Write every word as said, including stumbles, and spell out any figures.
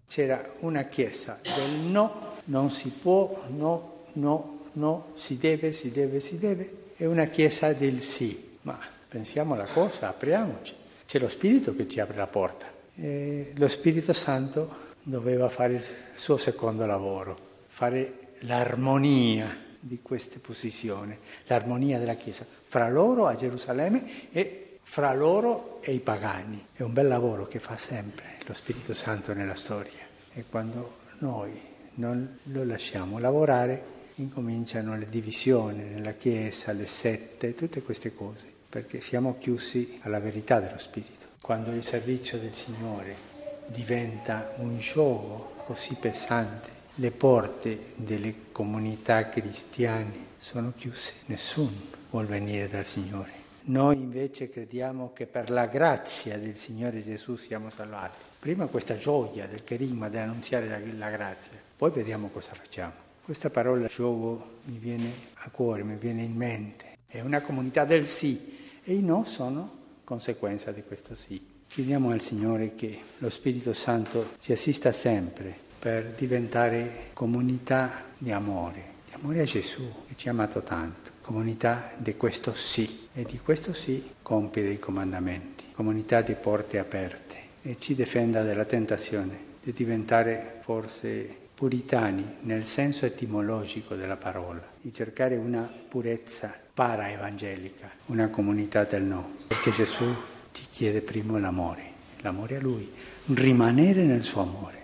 C'era una chiesa del no, non si può, no, no, no, si deve, si deve, si deve, e una chiesa del sì. Ma pensiamo alla cosa, apriamoci. C'è lo Spirito che ci apre la porta. E lo Spirito Santo doveva fare il suo secondo lavoro, fare l'armonia di queste posizioni, l'armonia della Chiesa, fra loro a Gerusalemme e fra loro e i pagani. È un bel lavoro che fa sempre lo Spirito Santo nella storia, e quando noi non lo lasciamo lavorare incominciano le divisioni nella Chiesa, le sette, tutte queste cose, perché siamo chiusi alla verità dello Spirito. Quando il servizio del Signore diventa un gioco così pesante, le porte delle comunità cristiane sono chiuse, nessuno vuol venire dal Signore. Noi invece crediamo che per la grazia del Signore Gesù siamo salvati. Prima questa gioia del cherigma, dell'annunziare la, la grazia, poi vediamo cosa facciamo. Questa parola gioco mi viene a cuore, mi viene in mente. È una comunità del sì, e i no sono conseguenza di questo sì. Chiediamo al Signore che lo Spirito Santo ci assista sempre per diventare comunità di amore, di amore a Gesù che ci ha amato tanto, comunità di questo sì, e di questo sì compiere i comandamenti, comunità di porte aperte, e ci difenda dalla tentazione di diventare forse puritani nel senso etimologico della parola, di cercare una purezza para-evangelica, una comunità del no, perché Gesù ci chiede primo l'amore, l'amore a Lui, rimanere nel suo amore.